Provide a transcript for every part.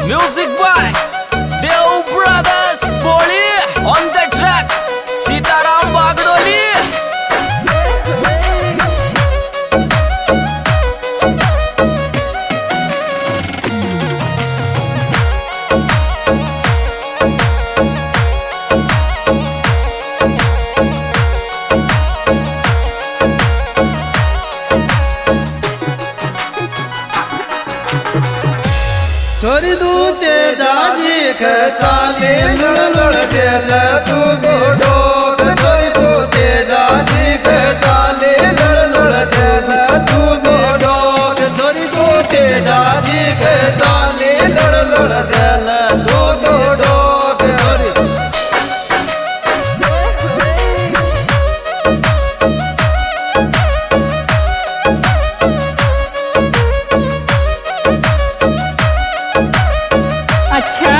Music by Deo Brothers Poli. On the track Sitaram Bagdoli. छोरी दूते दादी के चाले लड़ लड़ देल तू डोक छोरी दूते दादी के चाले लड़ लड़ देल तू डोक छोरी दूते दादी के चाले लड़ लड़ देल तू डोक छोरी अच्छा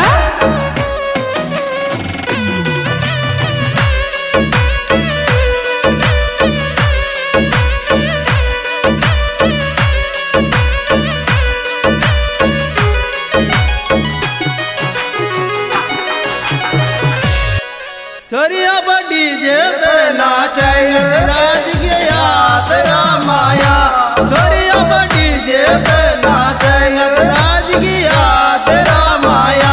छोरिया बड़ी जे पे नाचे राज के याद रामाया छोरिया बड़ी जे पे नाचे राज की याद रामाया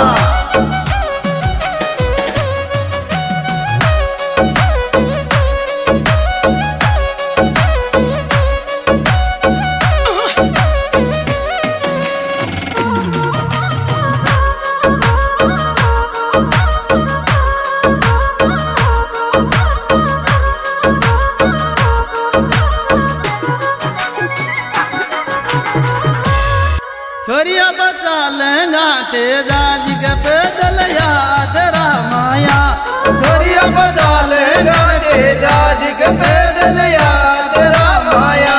छोरिया बचा लेंगा तेजा जी के पैदल याद रामाया छोरिया बचा लेंगा तेजा जी के पैदल याद रामाया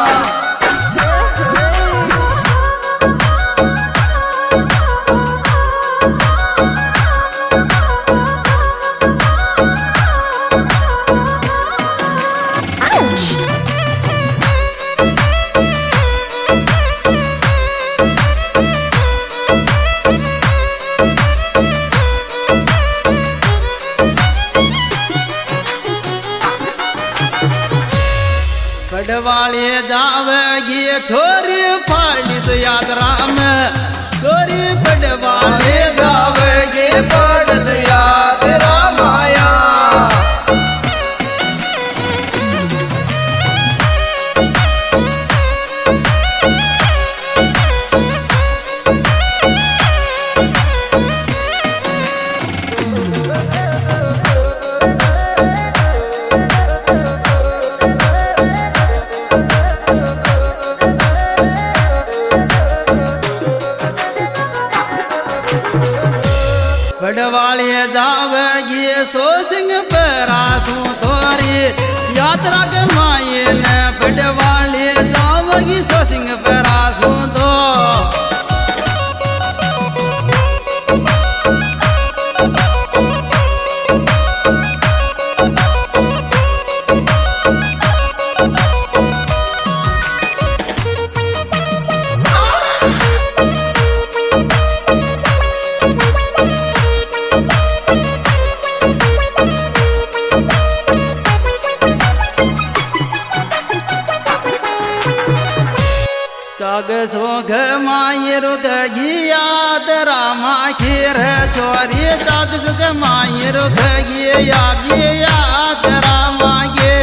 पडवाले जावेगी छोरी फाड़ी से याद राम छोरी पडवाले जावेगी फाड़ से याद रामाया पडवाले जावेगी सो सिंह परासू तोरी यात्रा के माये ने पडवाले जावेगी सो सिंह परासू तो जाग सोघ माये रुग याद रामा खीर चोरी जाग सुख माये रुग याद रामा गे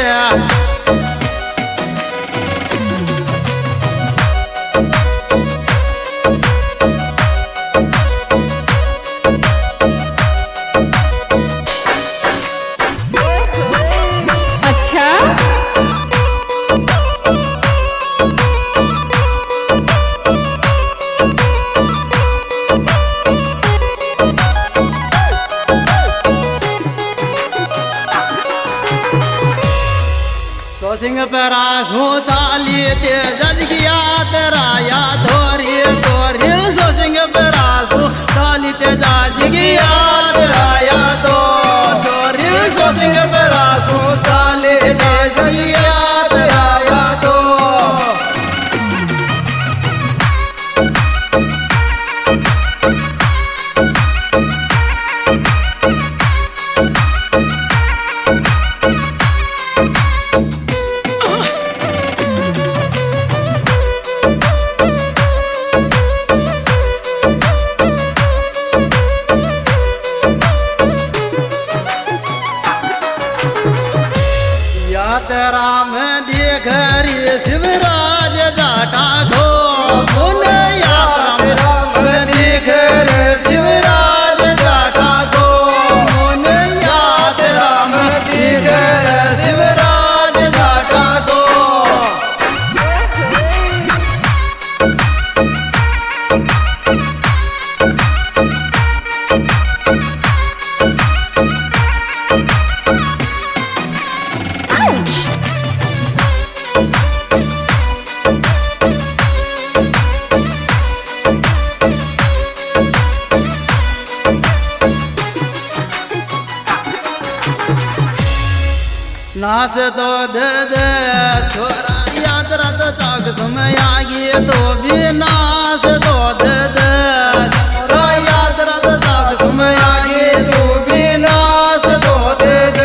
अच्छा सो सिंह परासू चाली ते जज की याद राया धोरी धोरी सो सिंह परासू चाली ते जज की याद राया तो धोरी सो सिंह परासू चाली ते जज की याद राया तो नाचतो दद छोरा यात्रात जाग समयागी तो भी नाचतो दद छोरा यात्रात जाग समयागी तो भी नाचतो दद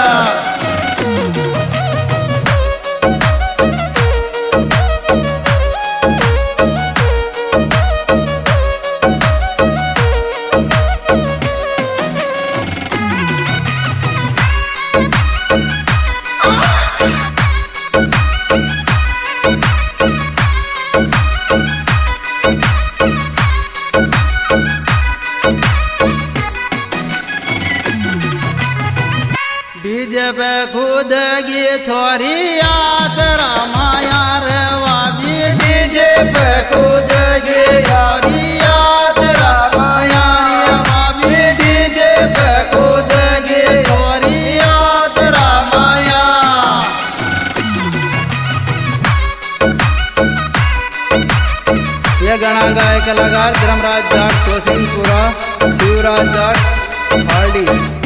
डीजे पे खुद की छोरी यात्रा माया रवाबी डीजे पे खुद की छोरी यात्रा माया रवाबी डीजे पे खुद की छोरी यात्रा माया ये गाना गायक कलाकार धर्मराज जाट सोसिंगपुरा शिवराज जाट पार्टी